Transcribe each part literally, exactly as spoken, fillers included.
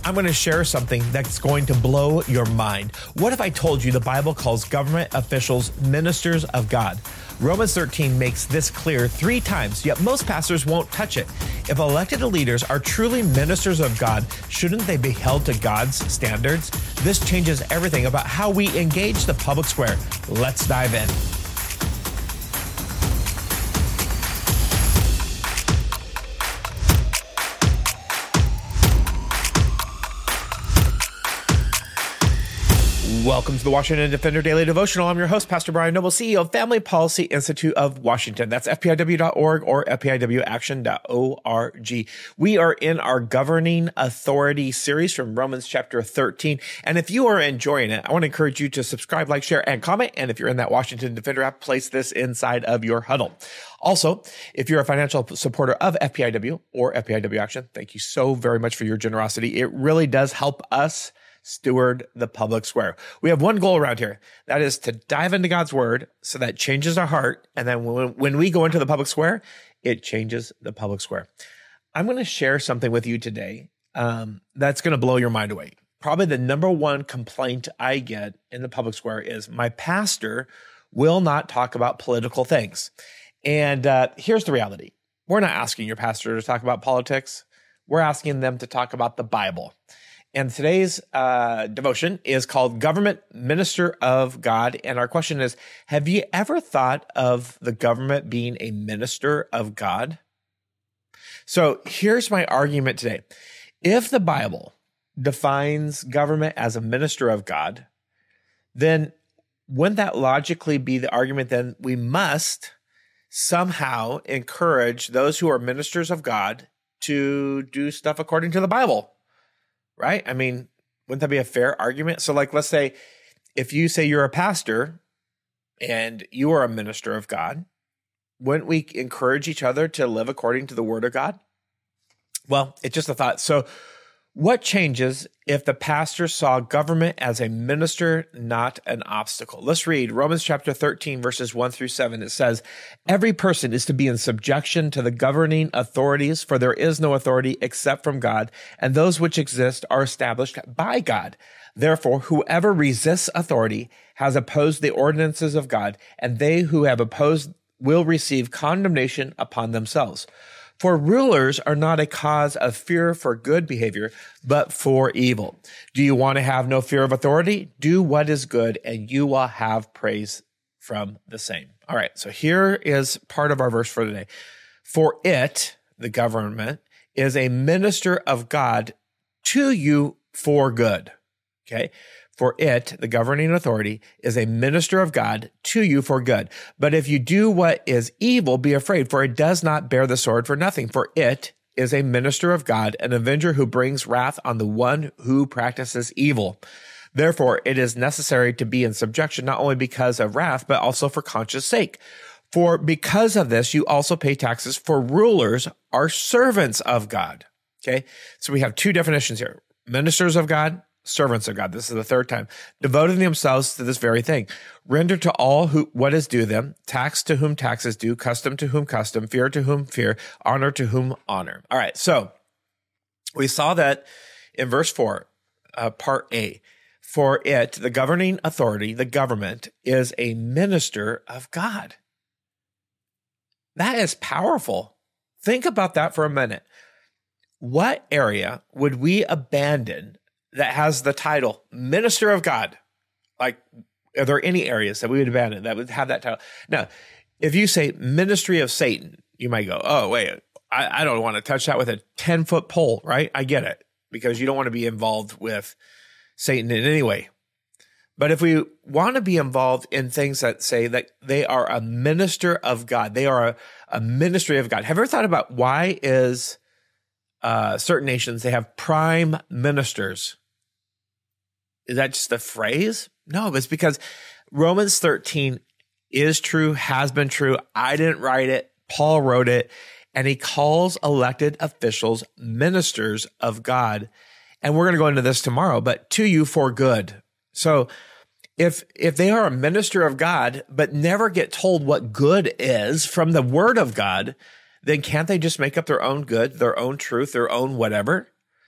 I'm going to share something that's going to blow your mind. What if I told you the Bible calls government officials ministers of God? Romans thirteen makes this clear three times, yet most pastors won't touch it. If elected leaders are truly ministers of God, shouldn't they be held to God's standards? This changes everything about how we engage the public square. Let's dive in. Welcome to the Washington Defender Daily Devotional. I'm your host, Pastor Brian Noble, C E O of Family Policy Institute of Washington. That's F P I W dot org or F P I W action dot org. We are in our Governing Authority series from Romans chapter thirteen. And if you are enjoying it, I want to encourage you to subscribe, like, share, and comment. And if you're in that Washington Defender app, place this inside of your huddle. Also, if you're a financial supporter of F P I W or F P I W Action, thank you so very much for your generosity. It really does help us steward the public square. We have one goal around here. That is to dive into God's word so that changes our heart. And then when, when we go into the public square, it changes the public square. I'm going to share something with you today um, that's going to blow your mind away. Probably the number one complaint I get in the public square is my pastor will not talk about political things. And uh, here's the reality. We're not asking your pastor to talk about politics. We're asking them to talk about the Bible. And today's uh, devotion is called Government Minister of God. And our question is, have you ever thought of the government being a minister of God? So here's my argument today. If the Bible defines government as a minister of God, then wouldn't that logically be the argument then we must somehow encourage those who are ministers of God to do stuff according to the Bible? Right? I mean, wouldn't that be a fair argument? So like, let's say if you say you're a pastor and you are a minister of God, wouldn't we encourage each other to live according to the word of God? Well, it's just a thought. So what changes if the pastor saw government as a minister, not an obstacle? Let's read Romans chapter thirteen, verses one through seven. It says, every person is to be in subjection to the governing authorities, for there is no authority except from God, and those which exist are established by God. Therefore, whoever resists authority has opposed the ordinances of God, and they who have opposed will receive condemnation upon themselves. For rulers are not a cause of fear for good behavior, but for evil. Do you want to have no fear of authority? Do what is good, and you will have praise from the same. All right, so here is part of our verse for today. For it, the government, is a minister of God to you for good. Okay? For it, the governing authority, is a minister of God to you for good. But if you do what is evil, be afraid, for it does not bear the sword for nothing. For it is a minister of God, an avenger who brings wrath on the one who practices evil. Therefore, it is necessary to be in subjection, not only because of wrath, but also for conscience sake. For because of this, you also pay taxes, for rulers are servants of God. Okay? So we have two definitions here. Ministers of God, servants of God. This is the third time. Devoting themselves to this very thing. Render to all who what is due them, tax to whom tax is due, custom to whom custom, fear to whom fear, honor to whom honor. All right, so we saw that in verse four, uh, part A. For it, the governing authority, the government, is a minister of God. That is powerful. Think about that for a minute. What area would we abandon that has the title Minister of God? Like, are there any areas that we would abandon that would have that title? Now, if you say Ministry of Satan, you might go, oh, wait, I, I don't want to touch that with a ten-foot pole, right? I get it, because you don't want to be involved with Satan in any way. But if we want to be involved in things that say that they are a minister of God, they are a, a ministry of God. Have you ever thought about why is uh, certain nations, they have prime ministers? Is that just a phrase? No, it's because Romans thirteen is true, has been true. I didn't write it. Paul wrote it, and he calls elected officials ministers of God. And we're going to go into this tomorrow, but to you for good. So if if they are a minister of God, but never get told what good is from the word of God, then can't they just make up their own good, their own truth, their own whatever?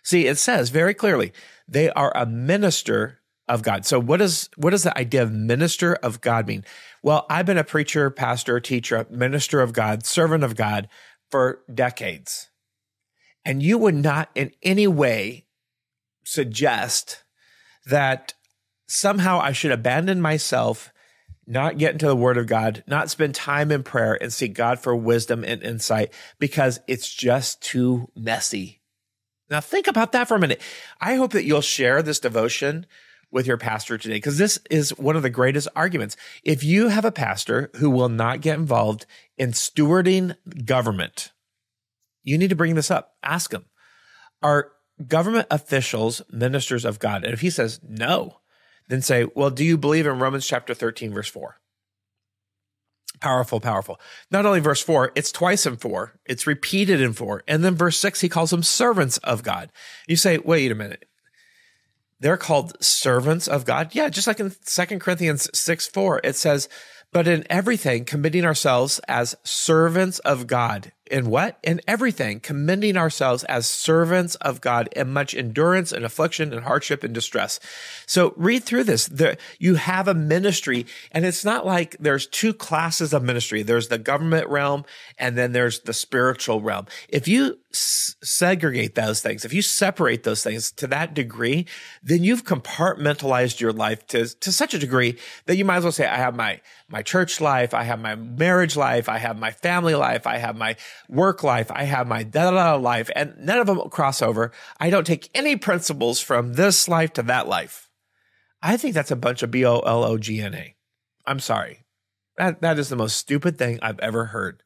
See, it says very clearly, they are a minister of God. So what is, what does the idea of minister of God mean? Well, I've been a preacher, pastor, teacher, minister of God, servant of God for decades. And you would not in any way suggest that somehow I should abandon myself, not get into the Word of God, not spend time in prayer and seek God for wisdom and insight because it's just too messy. Now think about that for a minute. I hope that you'll share this devotion with your pastor today, because this is one of the greatest arguments. If you have a pastor who will not get involved in stewarding government, you need to bring this up. Ask him, are government officials ministers of God? And if he says no, then say, well, do you believe in Romans chapter thirteen, verse four? Powerful, powerful. Not only verse four, it's twice in four. It's repeated in four. And then verse six, he calls them servants of God. You say, wait a minute. They're called servants of God? Yeah, just like in Second Corinthians six, four, it says, but in everything, committing ourselves as servants of God. In what? In everything, commending ourselves as servants of God in much endurance and affliction and hardship and distress. So read through this. The, you have a ministry, and it's not like there's two classes of ministry. There's the government realm, and then there's the spiritual realm. If you s- segregate those things, if you separate those things to that degree, then you've compartmentalized your life to, to such a degree that you might as well say, I have my, my church life, I have my marriage life, I have my family life, I have my work life, I have my da-da-da life, and none of them cross over. I don't take any principles from this life to that life. I think that's a bunch of B O L O G N A. I'm sorry. That, that is the most stupid thing I've ever heard.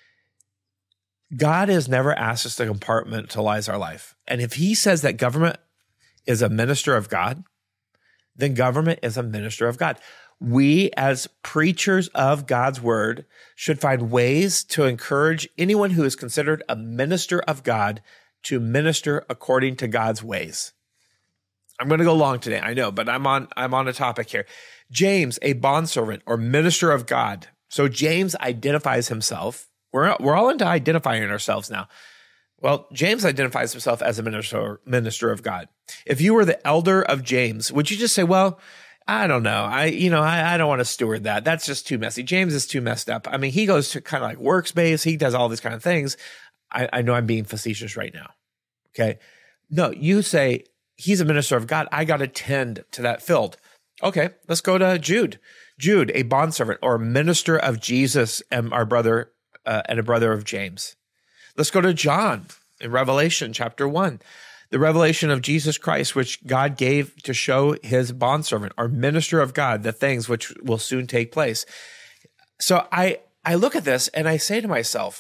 God has never asked us to compartmentalize our life. And if he says that government is a minister of God, then government is a minister of God. We, as preachers of God's word, should find ways to encourage anyone who is considered a minister of God to minister according to God's ways. I'm going to go long today, I know, but I'm on, I'm on a topic here. James, a bondservant or minister of God. So James identifies himself. We're, we're all into identifying ourselves now. Well, James identifies himself as a minister, minister of God. If you were the elder of James, would you just say, well, I don't know. I, you know, I, I don't want to steward that. That's just too messy. James is too messed up. I mean, he goes to kind of like workspace. He does all these kind of things. I, I know I'm being facetious right now. Okay. No, you say he's a minister of God. I got to tend to that field. Okay. Let's go to Jude. Jude, a bondservant or minister of Jesus and our brother, uh, and a brother of James. Let's go to John in Revelation chapter one. The revelation of Jesus Christ, which God gave to show his bondservant or minister of God, the things which will soon take place. So I, I look at this and I say to myself,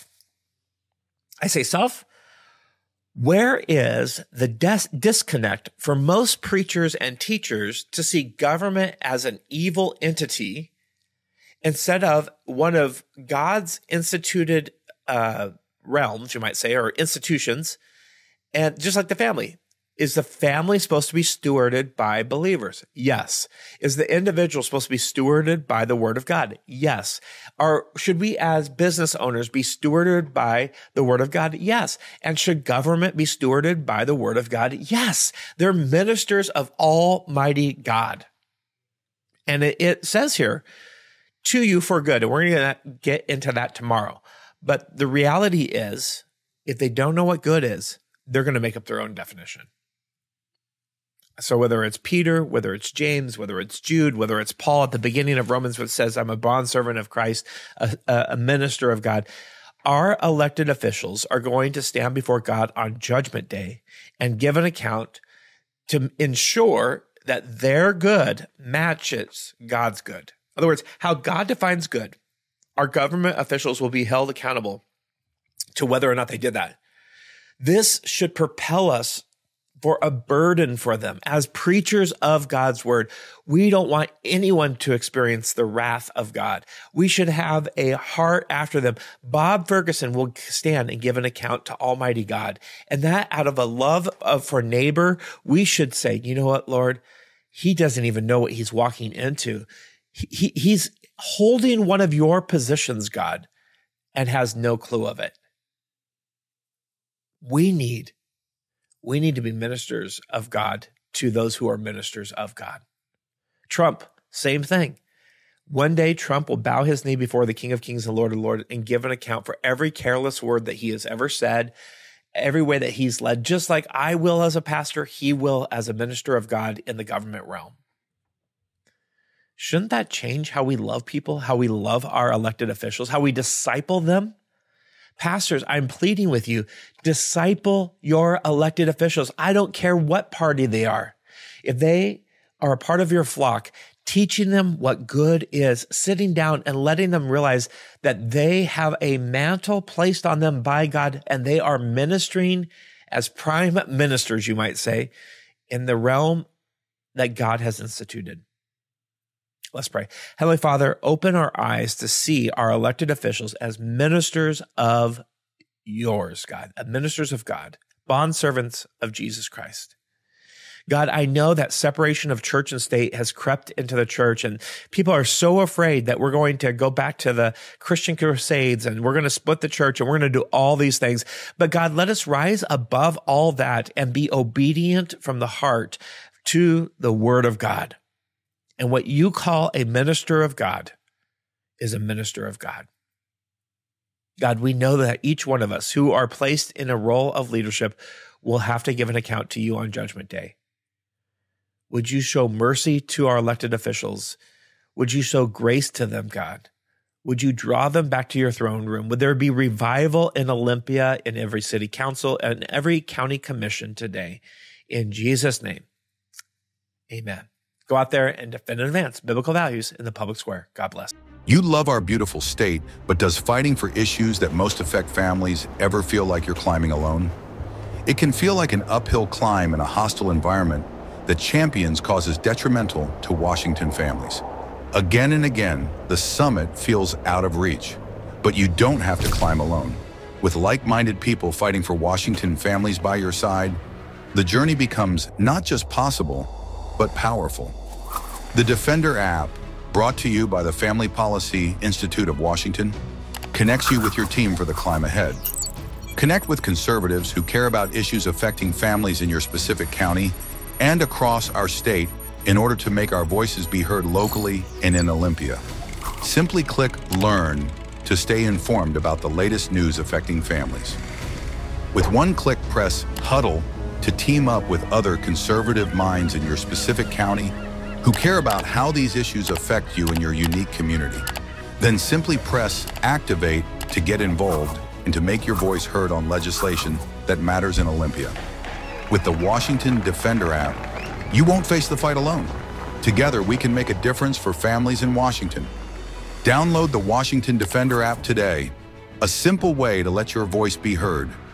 I say, self, where is the dis- disconnect for most preachers and teachers to see government as an evil entity instead of one of God's instituted uh, realms, you might say, or institutions? And just like the family, is the family supposed to be stewarded by believers? Yes. Is the individual supposed to be stewarded by the word of God? Yes. Or should we as business owners be stewarded by the word of God? Yes. And should government be stewarded by the word of God? Yes. They're ministers of Almighty God. And it, it says here, to you for good. And we're going to get into that tomorrow. But the reality is, if they don't know what good is, they're going to make up their own definition. So whether it's Peter, whether it's James, whether it's Jude, whether it's Paul at the beginning of Romans, which says, I'm a bondservant of Christ, a, a minister of God, our elected officials are going to stand before God on Judgment Day and give an account to ensure that their good matches God's good. In other words, how God defines good, our government officials will be held accountable to whether or not they did that. This should propel us for a burden for them. As preachers of God's word, we don't want anyone to experience the wrath of God. We should have a heart after them. Bob Ferguson will stand and give an account to Almighty God. And that out of a love of for neighbor, we should say, you know what, Lord, he doesn't even know what he's walking into. He, he, he's holding one of your positions, God, and has no clue of it. We need, We need to be ministers of God to those who are ministers of God. Trump, same thing. One day, Trump will bow his knee before the King of Kings and Lord of Lords and give an account for every careless word that he has ever said, every way that he's led, just like I will as a pastor, he will as a minister of God in the government realm. Shouldn't that change how we love people, how we love our elected officials, how we disciple them? Pastors, I'm pleading with you, disciple your elected officials. I don't care what party they are. If they are a part of your flock, teaching them what good is, sitting down and letting them realize that they have a mantle placed on them by God and they are ministering as prime ministers, you might say, in the realm that God has instituted. Let's pray. Heavenly Father, open our eyes to see our elected officials as ministers of yours, God, ministers of God, bondservants of Jesus Christ. God, I know that separation of church and state has crept into the church, and people are so afraid that we're going to go back to the Christian crusades and we're going to split the church and we're going to do all these things. But God, let us rise above all that and be obedient from the heart to the word of God. And what you call a minister of God is a minister of God. God, we know that each one of us who are placed in a role of leadership will have to give an account to you on Judgment Day. Would you show mercy to our elected officials? Would you show grace to them, God? Would you draw them back to your throne room? Would there be revival in Olympia, in every city council, and every county commission today? In Jesus' name, amen. Go out there and defend and advance biblical values in the public square. God bless. You love our beautiful state, but does fighting for issues that most affect families ever feel like you're climbing alone? It can feel like an uphill climb in a hostile environment that champions causes detrimental to Washington families. Again and again, the summit feels out of reach, but you don't have to climb alone. With like-minded people fighting for Washington families by your side, the journey becomes not just possible, but powerful. The Defender app, brought to you by the Family Policy Institute of Washington, connects you with your team for the climb ahead. Connect with conservatives who care about issues affecting families in your specific county and across our state in order to make our voices be heard locally and in Olympia. Simply click Learn to stay informed about the latest news affecting families. With one click, press Huddle to team up with other conservative minds in your specific county who care about how these issues affect you in your unique community. Then simply press Activate to get involved and to make your voice heard on legislation that matters in Olympia. With the Washington Defender app, you won't face the fight alone. Together, we can make a difference for families in Washington. Download the Washington Defender app today, a simple way to let your voice be heard.